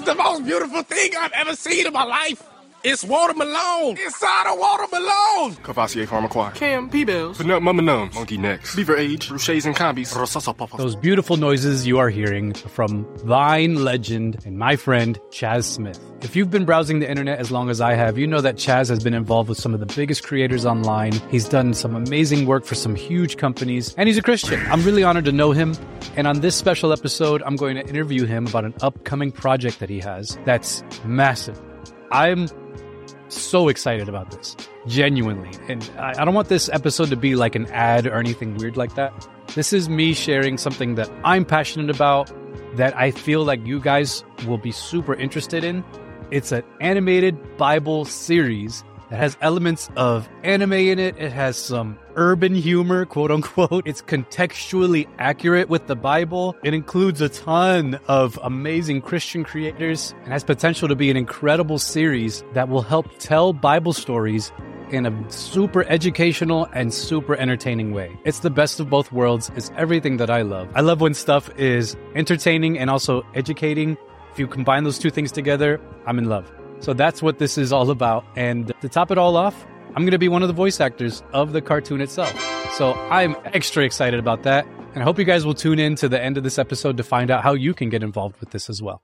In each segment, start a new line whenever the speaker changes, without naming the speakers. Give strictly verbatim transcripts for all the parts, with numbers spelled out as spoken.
the most beautiful thing I've ever seen in my life. It's Walter Malone. Inside of Walter Malone.
Cavassier Pharmaquire.
Cam P-Bells.
Banut Mama Nuns. Monkey Necks. Beaver Age. Bruchets and Combis.
Those beautiful noises you are hearing from Vine legend and my friend Chaz Smith. If you've been browsing the internet as long as I have, you know that Chaz has been involved with some of the biggest creators online. He's done some amazing work for some huge companies, and he's a Christian. I'm really honored to know him. And on this special episode, I'm going to interview him about an upcoming project that he has that's massive. I'm so excited about this, genuinely. And I, I don't want this episode to be like an ad or anything weird like that. This is me sharing something that I'm passionate about, that I feel like you guys will be super interested in. It's an animated Bible series that has elements of anime in it. It has some urban humor, quote unquote. It's contextually accurate with the Bible. It includes a ton of amazing Christian creators and has potential to be an incredible series that will help tell Bible stories in a super educational and super entertaining way. It's the best of both worlds. It's everything that I love. I love when stuff is entertaining and also educating. If you combine those two things together, I'm in love. So that's what this is all about. And to top it all off, I'm going to be one of the voice actors of the cartoon itself. So I'm extra excited about that. And I hope you guys will tune in to the end of this episode to find out how you can get involved with this as well.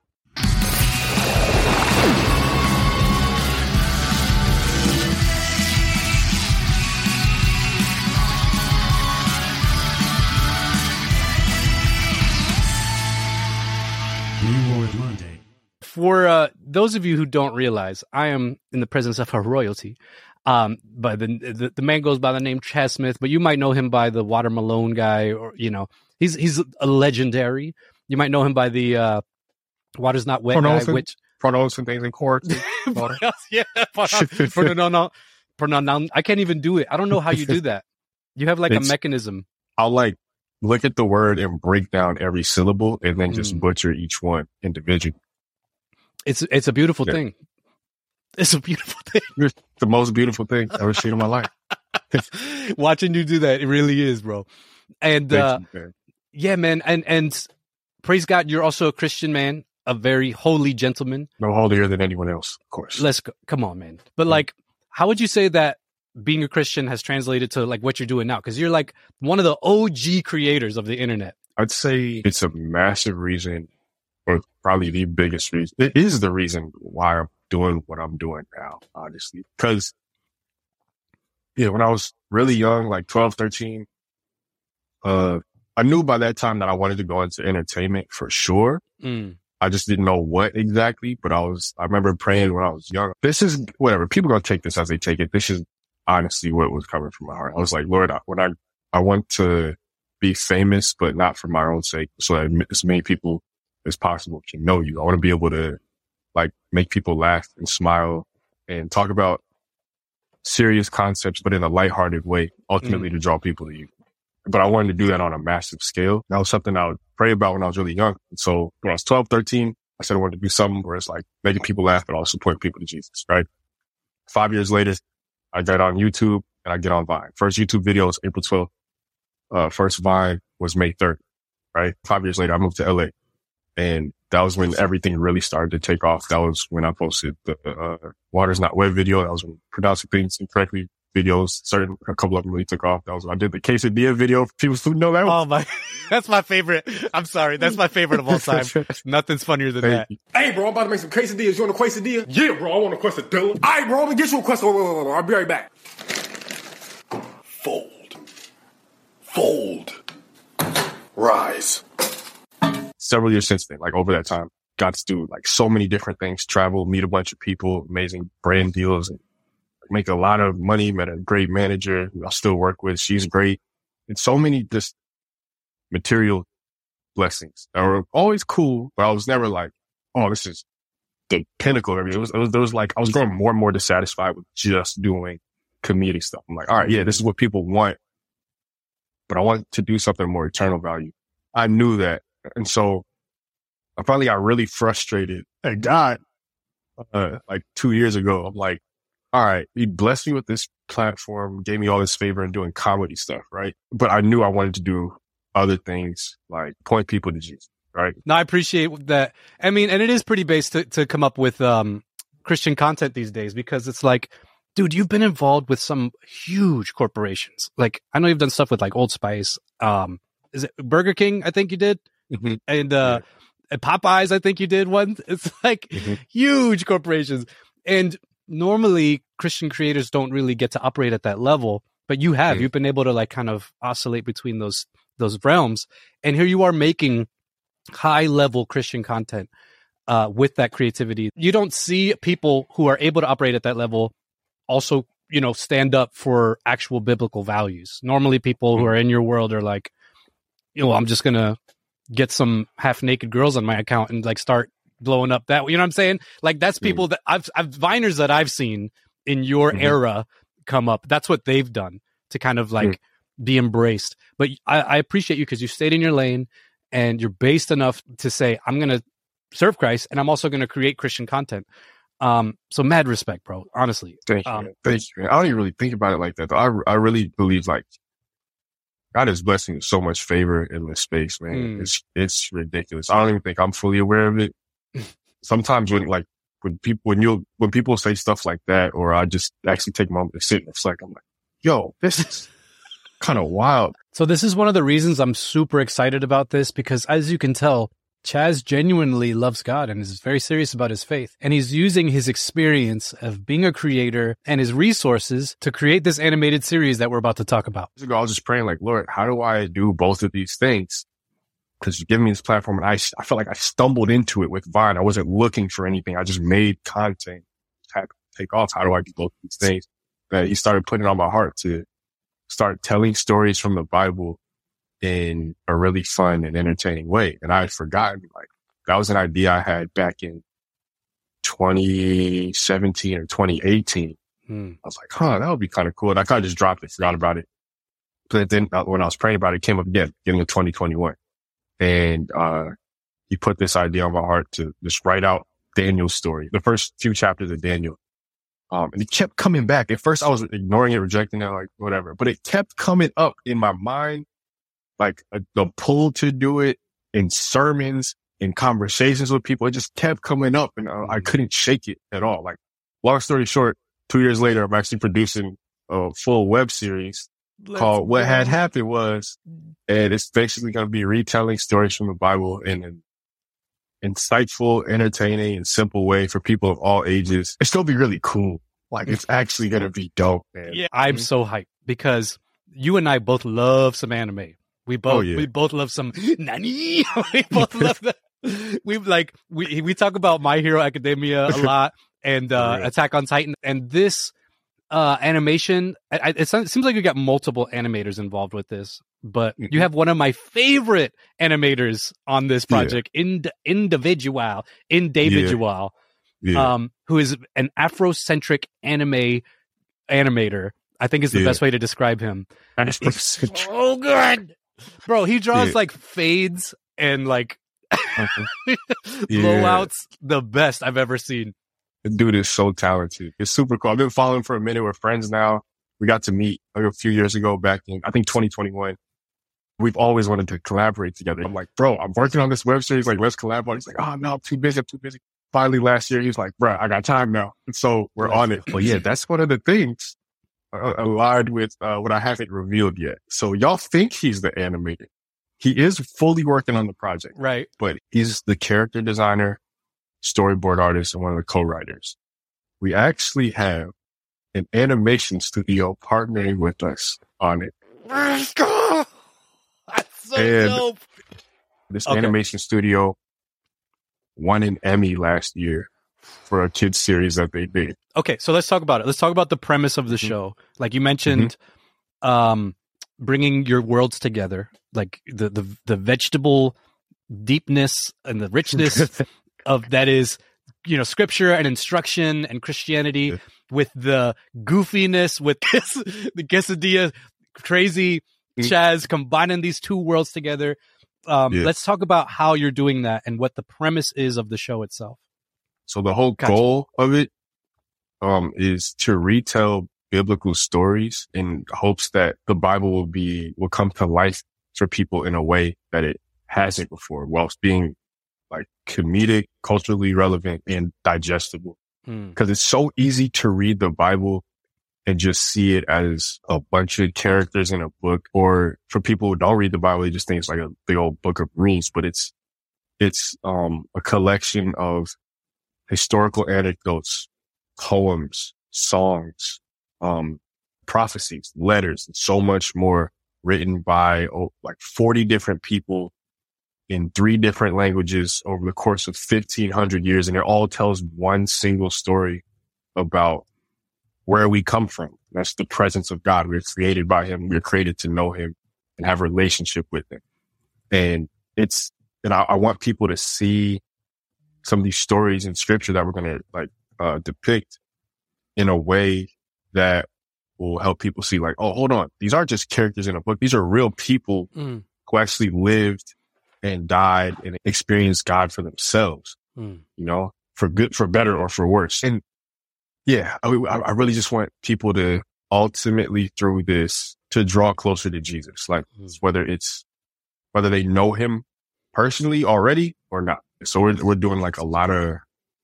For uh, those of you who don't realize, I am in the presence of a royalty. Um, but the, the the man goes by the name Chaz Smith, but you might know him by the Water Malone guy, or you know, he's he's a legendary. You might know him by the uh, Water's Not Wet guy, which
pronouncing things in court.
yeah, no, no, no, I can't even do it. I don't know how you do that. You have like it's, a mechanism.
I'll like look at the word and break down every syllable, and then just mm. butcher each one individually.
It's it's a beautiful yeah. thing. It's a beautiful thing.
It's the most beautiful thing I've ever seen in my life.
Watching you do that, it really is, bro. And uh, you, man. yeah, man, and and praise God, you're also a Christian man, a very holy gentleman.
No holier than anyone else, of course.
Let's go. Come on, man. But like, how would you say that being a Christian has translated to like what you're doing now? Because you're like one of the O G creators of the internet.
I'd say it's a massive reason. Or probably the biggest reason. It is the reason why I'm doing what I'm doing now, honestly. Because, yeah, when I was really young, like twelve, thirteen, uh, I knew by that time that I wanted to go into entertainment for sure. Mm. I just didn't know what exactly, but I was, I remember praying when I was young. This is, whatever, people are going to take this as they take it. This is honestly what was coming from my heart. I was like, Lord, I, when I, I want to be famous, but not for my own sake. So that as many people as possible can know you. I want to be able to like make people laugh and smile and talk about serious concepts, but in a lighthearted way, ultimately mm. to draw people to you. But I wanted to do that on a massive scale. That was something I would pray about when I was really young. So when I was twelve, thirteen, I said I wanted to do something where it's like making people laugh, but also pointing people to Jesus, right? Five years later, I got on YouTube and I get on Vine. First YouTube video was April twelfth. Uh, first Vine was May third, right? Five years later, I moved to L A. And that was when everything really started to take off. That was when I posted the uh, Water's Not Wet video. That was when pronouncing things incorrectly videos, certain, a couple of them really took off. That was when I did the quesadilla video. People who know that one.
Oh my, that's my favorite. I'm sorry. That's my favorite of all time. Nothing's funnier than Thank that.
You. Hey bro, I'm about to make some quesadillas. You want a quesadilla? Yeah bro, I want a quesadilla. All right bro, I'm gonna get you a quesadilla. I'll be right back. Fold. Fold. Rise.
Several years since then, like over that time, got to do like so many different things, travel, meet a bunch of people, amazing brand deals, and make a lot of money, met a great manager who I still work with. She's great. And so many just material blessings that were always cool, but I was never like, oh, this is the pinnacle of everything. It was, it was, there was like, I was growing more and more dissatisfied with just doing comedic stuff. I'm like, all right, yeah, this is what people want, but I want to do something more eternal value. I knew that. And so I finally got really frustrated at God, uh, like two years ago. I'm like, all right, he blessed me with this platform, gave me all this favor in doing comedy stuff, right? But I knew I wanted to do other things, like point people to Jesus, right?
No, I appreciate that. I mean, and it is pretty base to, to come up with um, Christian content these days, because it's like, dude, you've been involved with some huge corporations. Like, I know you've done stuff with like Old Spice. Um, is it Burger King? I think you did.
Mm-hmm.
And uh, yeah. Popeyes, I think you did one. It's like mm-hmm. huge corporations. And normally Christian creators don't really get to operate at that level, but you have. Mm-hmm. You've been able to like kind of oscillate between those those realms. And here you are making high level Christian content uh, with that creativity. You don't see people who are able to operate at that level also, you know, stand up for actual biblical values. Normally people mm-hmm. who are in your world are like, you know, I'm just going to get some half naked girls on my account and like start blowing up that, you know what I'm saying? Like that's people mm-hmm. that I've, I've Viners that I've seen in your mm-hmm. era come up. That's what they've done to kind of like mm-hmm. be embraced. But I, I appreciate you because you stayed in your lane and you're based enough to say, I'm going to serve Christ and I'm also going to create Christian content. Um, so mad respect, bro. Honestly.
Thank you.
Um,
man. Thank you. Man. I don't even really think about it like that though. I, I really believe like God is blessing so much favor in this space, man. Mm. It's, it's ridiculous. I don't even think I'm fully aware of it. Sometimes when like, when people, when you, when people say stuff like that, or I just actually take a moment to sit and reflect, I'm like, yo, this is kind of wild.
So this is one of the reasons I'm super excited about this, because as you can tell, Chaz genuinely loves God and is very serious about his faith. And he's using his experience of being a creator and his resources to create this animated series that we're about to talk about.
I was just praying like, Lord, how do I do both of these things? Because you give me this platform and I, I felt like I stumbled into it with Vine. I wasn't looking for anything. I just made content had to take off. How do I do both of these things? That he started putting on my heart to start telling stories from the Bible in a really fun and entertaining way. And I had forgotten, like, that was an idea I had back in twenty seventeen or twenty eighteen. Hmm. I was like, huh, that would be kind of cool. And I kind of just dropped it, forgot about it. But then uh, when I was praying about it, it came up again, getting to twenty twenty-one. And, uh, he put this idea on my heart to just write out Daniel's story, the first few chapters of Daniel. Um, and it kept coming back. At first I was ignoring it, rejecting it, like whatever, but it kept coming up in my mind, like a, the pull to do it in sermons, in conversations with people. It just kept coming up and uh, I couldn't shake it at all. Like, long story short, two years later, I'm actually producing a full web series Let's called What go. Had Happened Was, and it's basically going to be retelling stories from the Bible in an insightful, entertaining, and simple way for people of all ages. It's going to be really cool. Like, it's actually going to be dope, man.
Yeah, I'm so hyped because you and I both love some anime. We both, oh, yeah. we both love some Nani. We both love that. We like, we, we talk about My Hero Academia a lot and, uh, yeah. Attack on Titan. And this, uh, animation, I, it seems like you got multiple animators involved with this, but mm-hmm. you have one of my favorite animators on this project, yeah. Ind- Individual, Individual, yeah. Yeah. um, who is an Afrocentric anime animator. I think is the yeah. best way to describe him. Oh, good. Bro, he draws yeah. like fades and like uh-huh. blowouts, yeah. the best I've ever seen.
The dude is so talented. It's super cool. I've been following him for a minute. We're friends now. We got to meet like a few years ago back in, I think, twenty twenty-one. We've always wanted to collaborate together. I'm like, bro, I'm working on this web series. Like, let's collaborate. He's like, oh, no, I'm too busy. I'm too busy. Finally, last year, he was like, bro, I got time now. And so we're on it. But yeah, that's one of the things uh, aligned with uh, what I haven't revealed yet. So y'all think he's the animator. He is fully working on the project.
Right.
But he's the character designer, storyboard artist, and one of the co-writers. We actually have an animation studio partnering with us on it.
Let's go! That's so and dope.
This
okay.
animation studio won an Emmy last year for a kids series that they did.
Okay, so let's talk about it. Let's talk about the premise of the mm-hmm. show. Like you mentioned, mm-hmm. um, bringing your worlds together, like the, the, the vegetable deepness and the richness of that is, you know, scripture and instruction and Christianity yeah. with the goofiness, with this, the quesadilla, crazy mm-hmm. Chaz, combining these two worlds together. Um, yeah. Let's talk about how you're doing that and what the premise is of the show itself.
So the whole gotcha. goal of it um, is to retell biblical stories in hopes that the Bible will be will come to life for people in a way that it hasn't before, whilst being like comedic, culturally relevant, and digestible. Because mm. it's so easy to read the Bible and just see it as a bunch of characters in a book, or for people who don't read the Bible, they just think it's like a big old book of rules, but it's, it's, um, a collection of historical anecdotes, poems, songs, um, prophecies, letters, and so much more written by oh, like forty different people in three different languages over the course of fifteen hundred years. And it all tells one single story about where we come from. That's the presence of God. We're created by him. We're created to know him and have a relationship with him. And it's, and I, I want people to see some of these stories in scripture that we're going to like, uh, depict in a way that will help people see like, oh, hold on. These aren't just characters in a book. These are real people mm. who actually lived and died and experienced God for themselves, mm. you know, for good, for better or for worse. And yeah, I, I really just want people to ultimately through this to draw closer to Jesus, like mm. whether it's, whether they know him personally already or not. So we're, we're doing like a lot of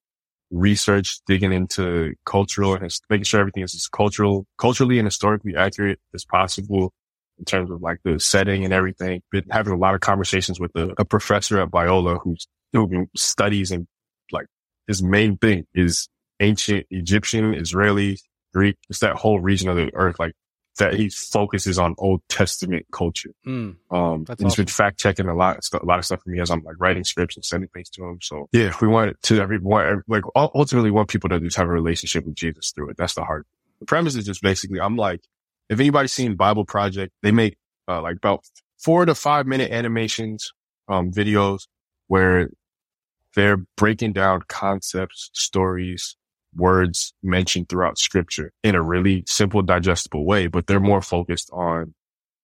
research, digging into cultural and making sure everything is as cultural, culturally and historically accurate as possible in terms of like the setting and everything. Been having a lot of conversations with a, a professor at Biola who's doing studies, and like his main thing is ancient Egyptian, Israeli, Greek. It's that whole region of the earth, like that he focuses on Old Testament culture. Mm, um, and he's awesome. Been fact checking a lot, a lot of stuff for me as I'm like writing scripts and sending things to him. So yeah, we want to everyone, like ultimately want people to just have a relationship with Jesus through it. That's the heart. The premise is just basically, I'm like, if anybody's seen Bible Project, they make uh, like about four to five minute animations, um, videos where they're breaking down concepts, stories, words mentioned throughout scripture in a really simple, digestible way, but they're more focused on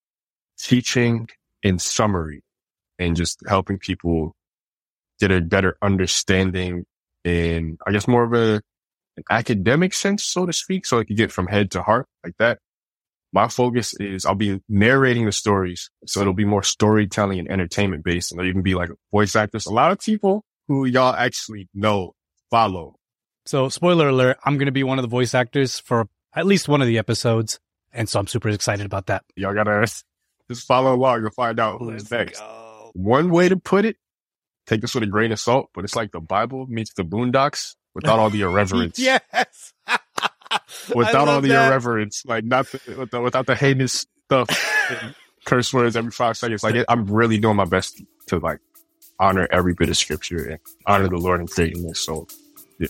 teaching in summary and just helping people get a better understanding in, I guess, more of a an academic sense, so to speak, so it can get from head to heart like that. My focus is I'll be narrating the stories, so it'll be more storytelling and entertainment based, and there'll even be like voice actors. A lot of people who y'all actually know follow.
So, spoiler alert, I'm going to be one of the voice actors for at least one of the episodes. And so I'm super excited about that.
Y'all got to just follow along and find out who's next. Go. One way to put it, take this with a grain of salt, but it's like the Bible meets the Boondocks without all the irreverence.
Yes.
Without all the
that.
irreverence, like not the, with the, without the heinous stuff and curse words every five seconds. Like it, I'm really doing my best to like honor every bit of scripture and honor the Lord in creating this. So, yeah.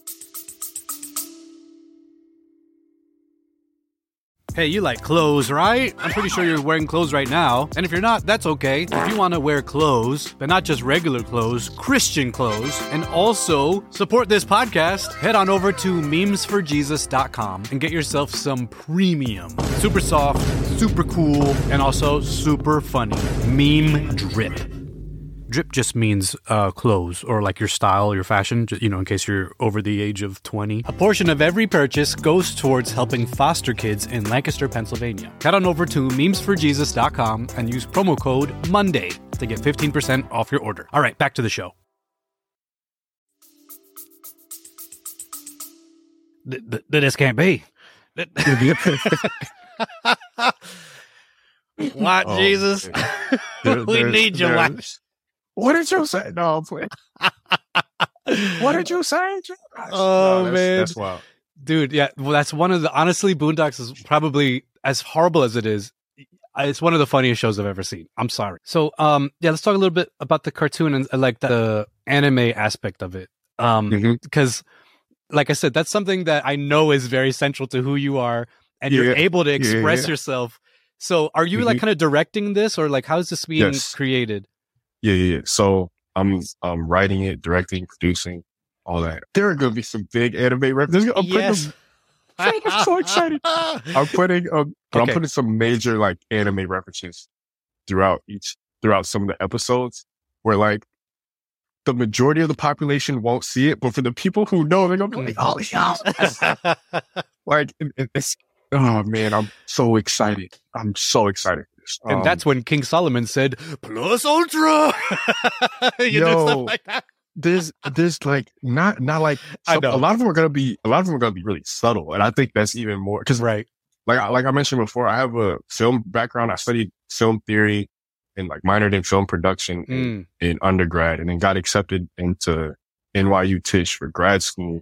Hey, you like clothes, right? I'm pretty sure you're wearing clothes right now. And if you're not, that's okay. If you want to wear clothes, but not just regular clothes, Christian clothes, and also support this podcast, head on over to memes for jesus dot com and get yourself some premium, super soft, super cool, and also super funny meme drip. Drip just means uh, clothes or like your style, your fashion, you know, in case you're over the age of twenty. A portion of every purchase goes towards helping foster kids in Lancaster, Pennsylvania. Head on over to memes for jesus dot com and use promo code Monday to get fifteen percent off your order. All right, back to the show. Th- th- this can't be. What, oh, Jesus? There, we need you.
What did you say? No, I'm playing. What did you say?
Oh,
no, that's,
man.
That's wild.
Dude, yeah. Well, that's one of the, honestly, Boondocks is probably, as horrible as it is, it's one of the funniest shows I've ever seen. I'm sorry. So, um, yeah, let's talk a little bit about the cartoon and uh, like the anime aspect of it. Um, mm-hmm. Because, like I said, that's something that I know is very central to who you are, and yeah. you're able to express yeah, yeah. yourself. So, are you mm-hmm. like kind of directing this, or like how is this being yes. created?
Yeah, yeah, yeah. So I'm um writing it, directing, producing, all that. There are gonna be some big anime references. I'm
yes.
putting, I'm so excited. I'm putting, um, but okay. I'm putting some major like anime references throughout each, throughout some of the episodes, where like the majority of the population won't see it, but for the people who know, they're gonna be like, "Oh, yeah!" Like it, it's, oh man, I'm so excited. I'm so excited. hilarious.
And
Um,
that's when King Solomon said, plus ultra. you
Yo,
know, stuff like that.
there's there's like not not like
I
some,
know.
a lot of them are gonna be a lot of them are gonna be really subtle, and I think that's even more because
Right.
like I- like I mentioned before, I have a film background. I studied film theory and like minored in film production in,
Mm.
in undergrad, and then got accepted into N Y U Tisch for grad school,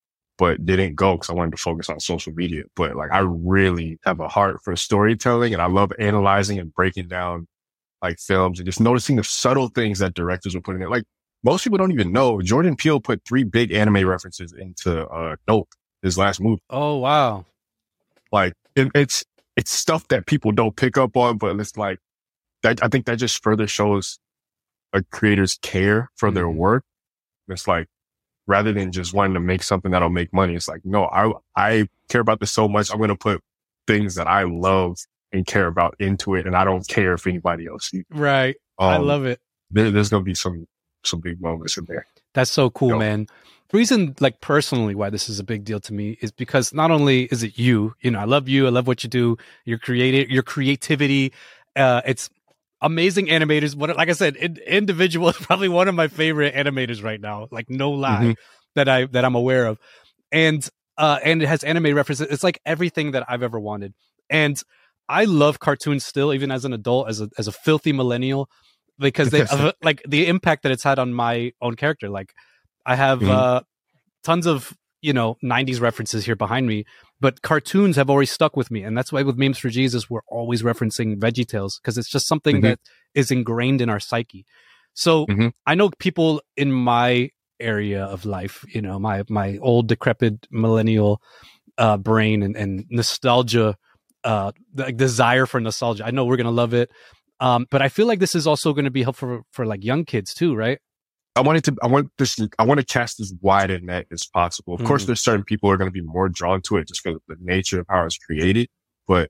but didn't go because I wanted to focus on social media. But like I really have a heart for storytelling, and I love analyzing and breaking down like films and just noticing the subtle things that directors were putting in. Like most people don't even know Jordan Peele put three big anime references into uh Nope, his last movie.
Oh, wow.
Like it, it's it's stuff that people don't pick up on, but it's like that. I think that just further shows a creator's care for their
Mhm.
work. It's like rather than just wanting to make something that'll make money, it's like no, I I care about this so much. I'm going to put things that I love and care about into it, and I don't care if anybody else sees.
Right.
Um,
I love it.
There, there's going to be some some big moments in there.
That's so cool,
Yo.
man. The reason, like personally, why this is a big deal to me is because not only is it you, you know, I love you, I love what you do, your creative, your creativity. Uh, it's amazing animators. What, like I said, in, individual is probably one of my favorite animators right now. Like no lie,
Mhm.
that I that I'm aware of, and uh, and it has anime references. It's like everything that I've ever wanted, and I love cartoons still, even as an adult, as a as a filthy millennial, because they uh, like the impact that it's had on my own character. Like I have
Mhm.
uh, tons of, you know, nineties references here behind me, but cartoons have always stuck with me. And that's why with Memes for Jesus, we're always referencing VeggieTales because it's just something
Mhm.
that is ingrained in our psyche. So
Mhm.
I know people in my area of life, you know, my, my old decrepit millennial uh, brain and, and nostalgia, uh, the desire for nostalgia. I know we're going to love it. Um, but I feel like this is also going to be helpful for, for like young kids too, right?
I wanted to, I want this, I want to cast as wide a net as possible. Of course,
Mhm.
there's certain people who are going to be more drawn to it just because of the nature of how it's created. But,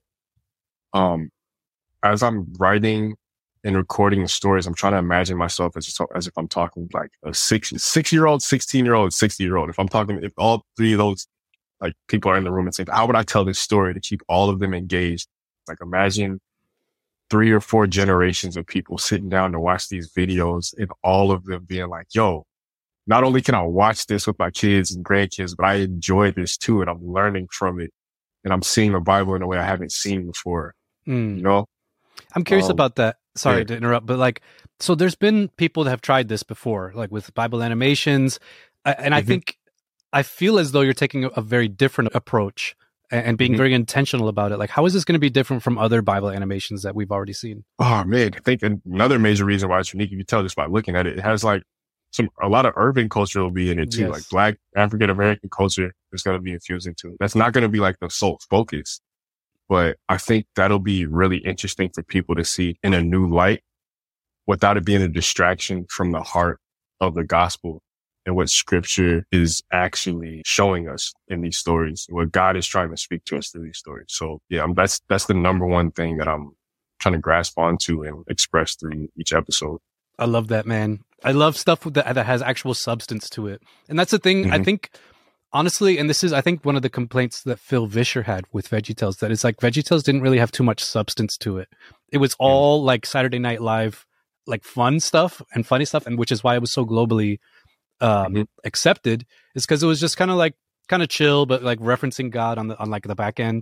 um, as I'm writing and recording the stories, I'm trying to imagine myself as, as if I'm talking like a six, six year old, sixteen year old, sixty year old. If I'm talking, if all three of those like people are in the room and say, how would I tell this story to keep all of them engaged? Like imagine three or four generations of people sitting down to watch these videos and all of them being like, yo, not only can I watch this with my kids and grandkids, but I enjoy this too. And I'm learning from it. And I'm seeing the Bible in a way I haven't seen before,
Mm.
you know?
I'm curious
Um,
about that. Sorry
yeah.
to interrupt, but like, so there's been people that have tried this before, like with Bible animations. Uh, and I
Mhm.
think, I feel as though you're taking a, a very different approach and, and being
Mhm.
very intentional about it. Like, how is this going to be different from other Bible animations that we've already seen?
Oh man, I think another major reason why it's unique, you can tell just by looking at it, it has like some, a lot of urban culture will be in it too.
Yes.
Like Black African American culture is going to be infused into it. That's not going to be like the sole focus, but I think that'll be really interesting for people to see in a new light without it being a distraction from the heart of the gospel and what scripture is actually showing us in these stories, what God is trying to speak to us through these stories. So yeah, I'm, that's, that's the number one thing that I'm trying to grasp onto and express through each episode.
I love that, man. I love stuff that, that has actual substance to it. And that's the thing, I
Mhm.
think, honestly, and this is, I think, one of the complaints that Phil Vischer had with VeggieTales, that it's like VeggieTales didn't really have too much substance to it. It was all like Saturday Night Live, like fun stuff and funny stuff, and which is why it was so globally um,
Mhm.
accepted, is because it was just kind of like, kind of chill, but like referencing God on the, on like the back end.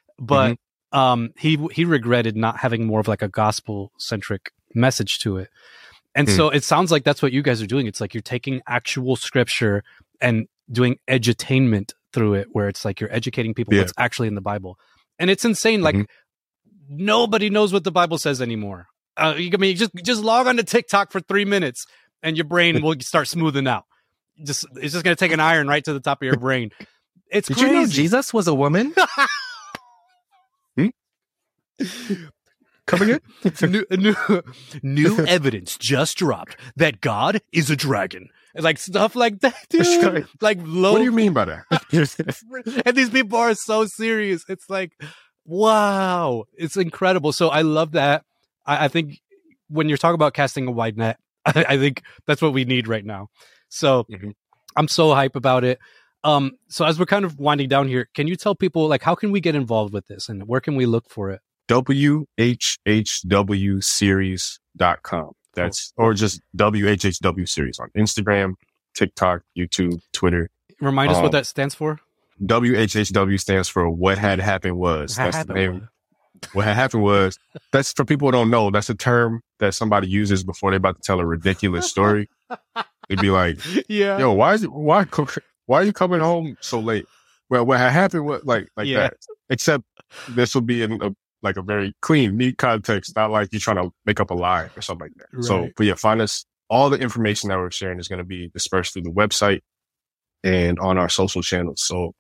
But um, he, he regretted not having more of like a gospel centric message to it. And
Mm.
so it sounds like that's what you guys are doing. It's like you're taking actual scripture and doing edutainment through it, where it's like you're educating people
Yeah.
what's actually in the Bible. And it's insane. Like
Mhm.
nobody knows what the Bible says anymore. Uh, you, I mean, just just log on to TikTok for three minutes, and your brain will start smoothing out. Just it's just gonna take an iron right to the top of your brain. It's
Did
crazy.
you know Jesus was a woman?
Come again?
new, new, new evidence just dropped that God is a dragon. Like stuff like that, dude. Like low.
What do you mean by that?
And these people are so serious. It's like, wow, it's incredible. So I love that. I, I think when you're talking about casting a wide net, I, I think that's what we need right now. So
Mhm.
I'm so hype about it. Um, so as we're kind of winding down here, can you tell people like how can we get involved with this and where can we look for it?
W H H W series dot com. That's, or just W H H W series on Instagram, TikTok, YouTube, Twitter.
Remind us
um,
what that stands for.
W H H W stands for What Had Happened Was.
Had
That's
happened
the name. What had happened was, that's for people who don't know, that's a term that somebody uses before they're about to tell a ridiculous story. They'd be like,
Yeah.
yo, why is it, why, co- why are you coming home so late? Well, what had happened was like, like
Yeah.
that. Except this will be in a, like a very clean, neat context, not like you're trying to make up a lie or something like that. So,
Right.
but yeah, find us. All the information that we're sharing is going to be dispersed through the website and on our social channels. So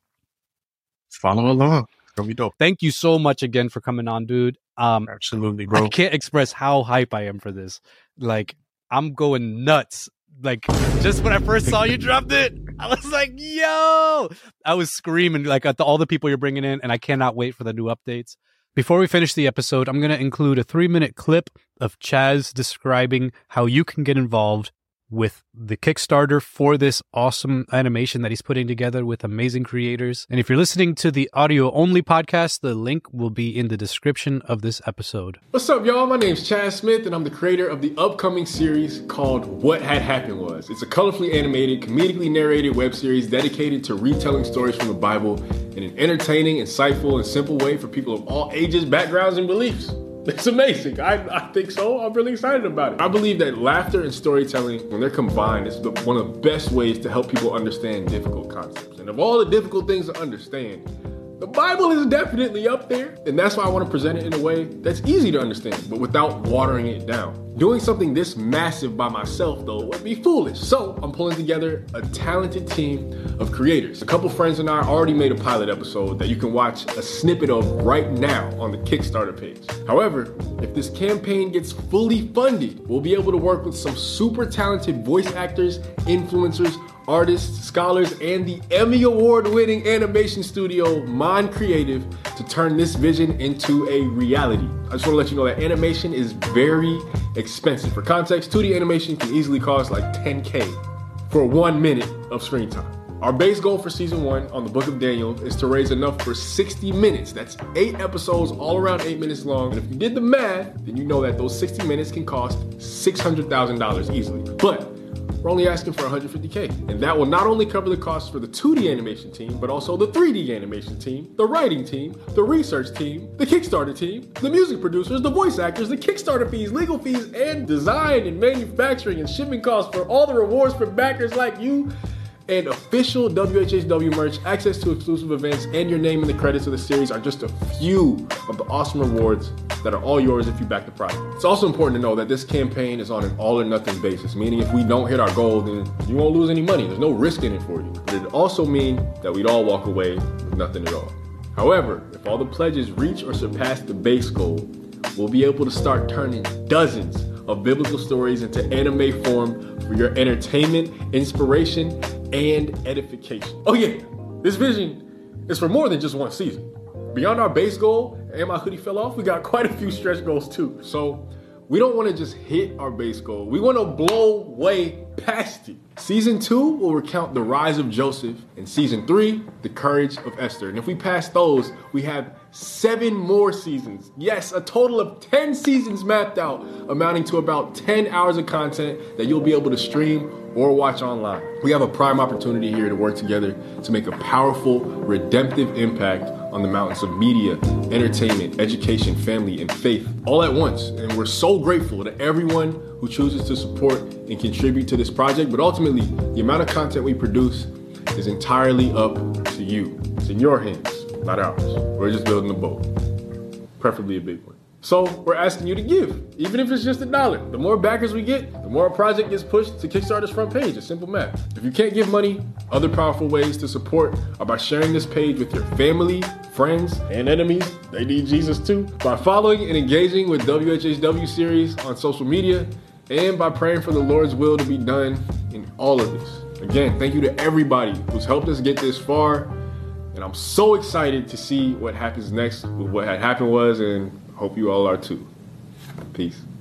follow along. It's going to be dope.
Thank you so much again for coming on, dude. Um,
Absolutely, bro.
I can't express how hype I am for this. Like, I'm going nuts. Like, just when I first saw you dropped it, I was like, yo, I was screaming like at the, all the people you're bringing in, and I cannot wait for the new updates. Before we finish the episode, I'm going to include a three minute clip of Chaz describing how you can get involved with the Kickstarter for this awesome animation that he's putting together with amazing creators. And if you're listening to the audio only podcast, the link will be in the description of this episode.
What's up, y'all? My name's Chaz Smith, and I'm the creator of the upcoming series called What Had Happened Was. It's a colorfully animated, comedically narrated web series dedicated to retelling stories from the Bible in an entertaining, insightful, and simple way for people of all ages, backgrounds, and beliefs. It's amazing. I, I think so. I'm really excited about it. I believe that laughter and storytelling, when they're combined, is the, one of the best ways to help people understand difficult concepts. And of all the difficult things to understand, the Bible is definitely up there. And that's why I want to present it in a way that's easy to understand, but without watering it down. Doing something this massive by myself, though, would be foolish. So I'm pulling together a talented team of creators. A couple friends and I already made a pilot episode that you can watch a snippet of right now on the Kickstarter page. However, if this campaign gets fully funded, we'll be able to work with some super talented voice actors, influencers, artists, scholars, and the Emmy Award-winning animation studio Mind Creative to turn this vision into a reality. I just want to let you know that animation is very expensive. For context, two D animation can easily cost like ten K for one minute of screen time. Our base goal for season one on the Book of Daniel is to raise enough for sixty minutes. That's eight episodes, all around eight minutes long. And if you did the math, then you know that those sixty minutes can cost six hundred thousand dollars easily. But we're only asking for one hundred fifty K. And that will not only cover the costs for the two D animation team, but also the three D animation team, the writing team, the research team, the Kickstarter team, the music producers, the voice actors, the Kickstarter fees, legal fees, and design and manufacturing and shipping costs for all the rewards for backers like you, and official W H H W merch, access to exclusive events, and your name in the credits of the series are just a few of the awesome rewards that are all yours if you back the project. It's also important to know that this campaign is on an all or nothing basis, meaning if we don't hit our goal, then you won't lose any money. There's no risk in it for you. But it also means that we'd all walk away with nothing at all. However, if all the pledges reach or surpass the base goal, we'll be able to start turning dozens of biblical stories into anime form for your entertainment, inspiration, and edification. Oh yeah, this vision is for more than just one season. Beyond our base goal, and my hoodie fell off, we got quite a few stretch goals too. So we don't want to just hit our base goal. We want to blow way past it. Season two will recount the rise of Joseph, and season three, the courage of Esther. And if we pass those, we have seven more seasons. Yes, a total of ten seasons mapped out, amounting to about ten hours of content that you'll be able to stream or watch online. We have a prime opportunity here to work together to make a powerful, redemptive impact on the mountains of media, entertainment, education, family, and faith all at once. And we're so grateful to everyone who chooses to support and contribute to this project. But ultimately, the amount of content we produce is entirely up to you. It's in your hands, not ours. We're just building a boat, preferably a big one. So we're asking you to give, even if it's just a dollar. The more backers we get, the more our project gets pushed to Kickstarter's front page. It's simple math. If you can't give money, other powerful ways to support are by sharing this page with your family, friends, and enemies. They need Jesus too. By following and engaging with W H H W series on social media, and by praying for the Lord's will to be done in all of this. Again, thank you to everybody who's helped us get this far. And I'm so excited to see what happens next with What Had Happened Was, and hope you all are too. Peace.